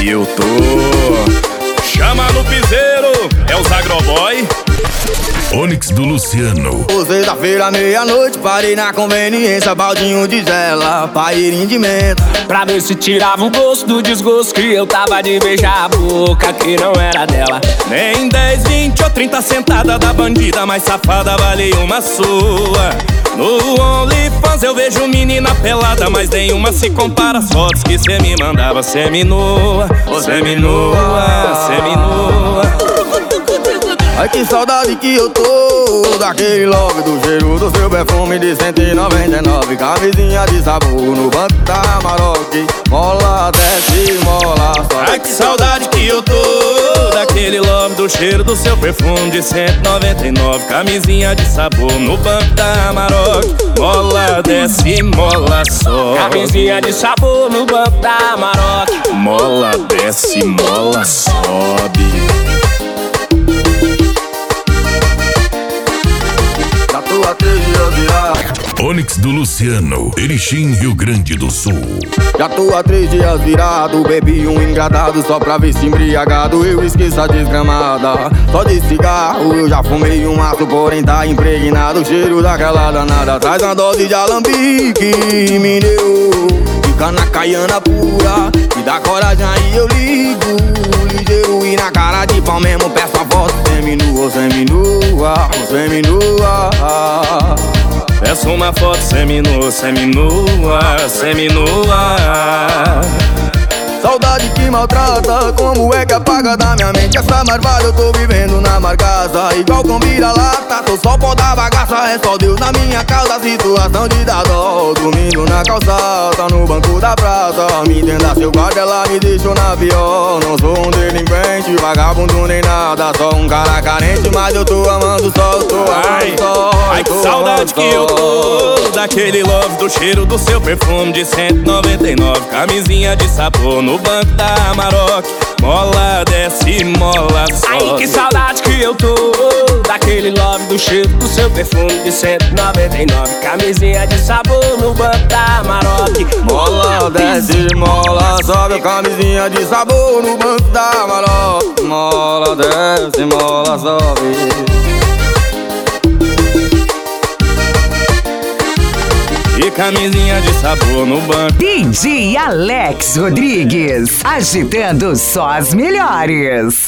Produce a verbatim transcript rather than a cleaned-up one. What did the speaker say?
que eu tô. Chama no piseiro, é os Agroboy. Onix do Luciano. Sexta-feira, meia-noite, parei na conveniência, baldinho de gela, pairinho de menta, pra ver se tirava o gosto do desgosto que eu tava de beijar a boca que não era dela. Nem dez, vinte ou trinta sentada da bandida mais safada vale uma sua. No OnlyFans eu vejo menina pelada, mas nenhuma se compara às fotos que cê me mandava. Semi-nua, semi-nua, semi-nua. Ai, que saudade que eu tô daquele love, do cheiro do seu perfume de cento e noventa e nove. Camisinha de sabor no banco da Maroc, mola, desce, mola, sobe. Ai, que saudade que eu tô daquele love, do cheiro do seu perfume de cento e noventa e nove. Camisinha de sabor no banco da Maroc, mola, desce, mola, sobe. Camisinha de sabor no banco da Maroc, mola, desce, mola, sobe. Onix do Luciano, Erechim, Rio Grande do Sul. Já tô há três dias virado, bebi um engradado só pra ver se embriagado eu esqueço a desgramada. Só de cigarro eu já fumei um maço, porém tá impregnado o cheiro daquela danada. Traz uma dose de alambique, me deu, fica na caiana pura, me dá coragem aí eu ligo, ligeiro e na cara de pau mesmo peço a voz. Seminua, seminua, seminua. Peço uma foto seminua, seminua, seminua. Saudade que maltrata, como é que apaga da minha mente essa marvada? Eu tô vivendo na marcaça, igual com vira-lata. Tô só pó da bagaça, é só Deus na minha causa. Situação de dar dó, dormindo na calçada, no banco da praça. Me entenda, seu guarda, ela me deixou na pior. Não sou um delinquente, vagabundo nem nada, só um cara carente, mas eu tô amando só, eu tô amando só. Ai, que saudade que eu tô daquele love, do cheiro do seu perfume de cento e noventa e nove. Camisinha de sabor no banco da Maroc, mola, desce, mola, sobe. Ai, que saudade que eu tô daquele love, do cheiro do seu perfume de cento e noventa e nove. Camisinha de sabor no banco da Maroc, mola, desce, mola, sobe. Camisinha de sabor no banco da Maroc, mola, desce, mola, sobe. E camisinha de sabor no banco. D J Alex Rodrigues, agitando só as melhores.